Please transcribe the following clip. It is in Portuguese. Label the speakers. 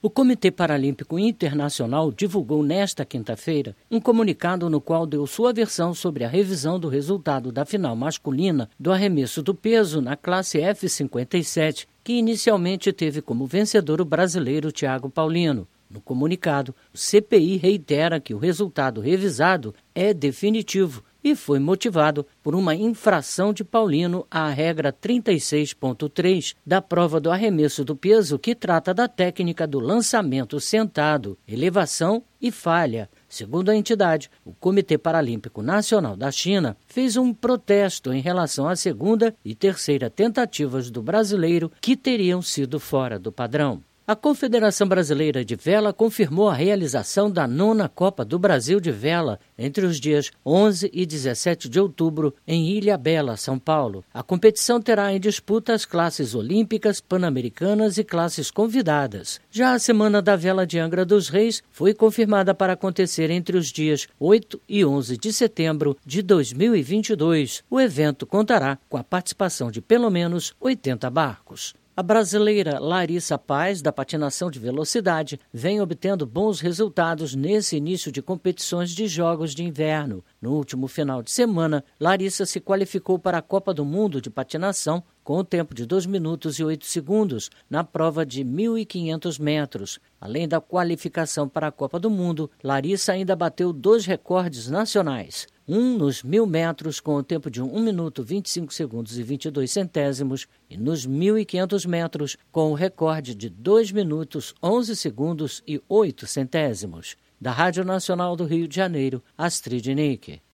Speaker 1: O Comitê Paralímpico Internacional divulgou nesta quinta-feira um comunicado no qual deu sua versão sobre a revisão do resultado da final masculina do arremesso do peso na classe F57, que inicialmente teve como vencedor o brasileiro Thiago Paulino. No comunicado, o CPI reitera que o resultado revisado é definitivo e foi motivado por uma infração de Paulino à regra 36.3 da prova do arremesso do peso, que trata da técnica do lançamento sentado, elevação e falha. Segundo a entidade, o Comitê Paralímpico Nacional da China fez um protesto em relação à segunda e terceira tentativas do brasileiro, que teriam sido fora do padrão. A Confederação Brasileira de Vela confirmou a realização da 9ª Copa do Brasil de Vela entre os dias 11 e 17 de outubro em Ilhabela, São Paulo. A competição terá em disputa as classes olímpicas, pan-americanas e classes convidadas. Já a Semana da Vela de Angra dos Reis foi confirmada para acontecer entre os dias 8 e 11 de setembro de 2022. O evento contará com a participação de pelo menos 80 barcos. A brasileira Larissa Paz, da patinação de velocidade, vem obtendo bons resultados nesse início de competições de Jogos de Inverno. No último final de semana, Larissa se qualificou para a Copa do Mundo de Patinação com o tempo de 2 minutos e 8 segundos na prova de 1.500 metros. Além da qualificação para a Copa do Mundo, Larissa ainda bateu 2 recordes nacionais. Um nos 1.000 metros com o tempo de 1 minuto 25 segundos e 22 centésimos e nos 1.500 metros com o recorde de 2 minutos 11 segundos e 8 centésimos. Da Rádio Nacional do Rio de Janeiro, Astrid Nick.